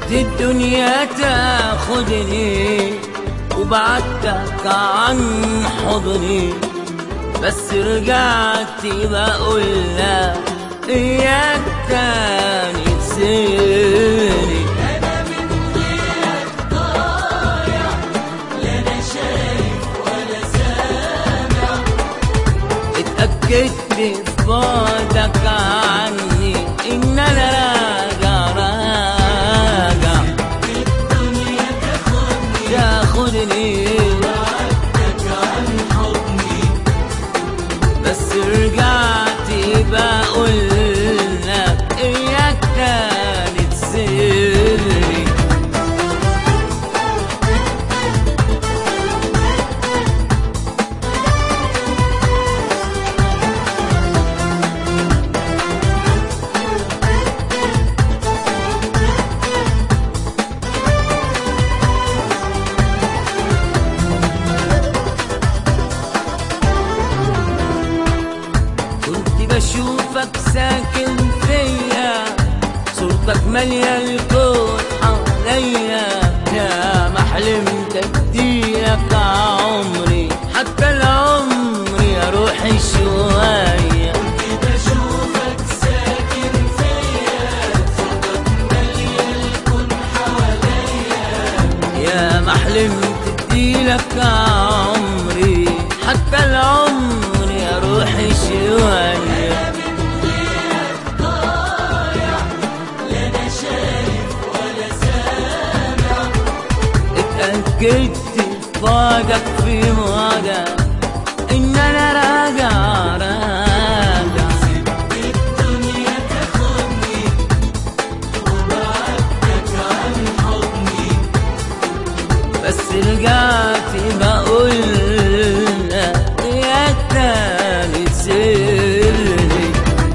الدنيا تاخدني وبعدتك عن حضني، بس رجعت بقولك اياك تاني تسيبني. انا من غيرك ضايع، لا انا شايف ولا سامع. اتأكدت في بعدك عني ان انا راجع الدنيا تاخدني وبعدتك عن حضني، بس رجعت بقولك اياك تاني تسيبني. بشوفك ساكن فيا، صورتك مالية الكون حواليا، يا ما حلمت اديلك عمري، حتى العمر يا روحي شوية. بشوفك ساكن فيا، صورتك مالية الكون حواليا، يا ما حلمت اديلك عمري، حتى العمر يا روحي شوية. اتأكدت في بعدك في بعدك إن أنا راجع. الدنيا تاخدني وبعدتك عن حضني، بس رجعت بقولك إياك تاني تسيبني.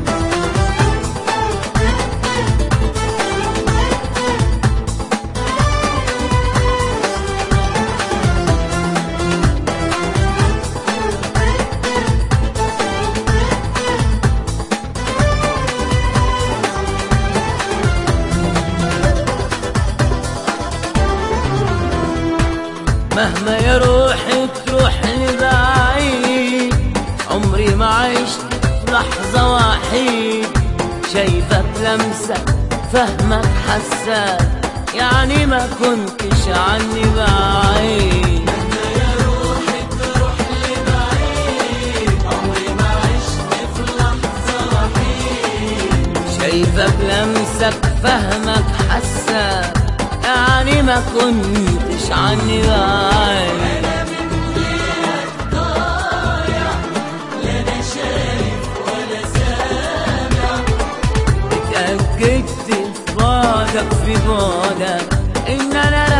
مهما يا روحي تروح لبعيد، عمري ما عشت في لحظة وحيد، شايفك لمسك فهمك حساك، يعني ما كنتش عني بعيد. مهما يا روحي تروح لبعيد، عمري ما عشت في لحظة وحيد، شايفك لمسك فهمك حساك، يعني ما كنتش عني بعيد. أنا من غيرك ضايع، لا أنا شايف ولا سامع. اتأكدت في بعدك إن أنا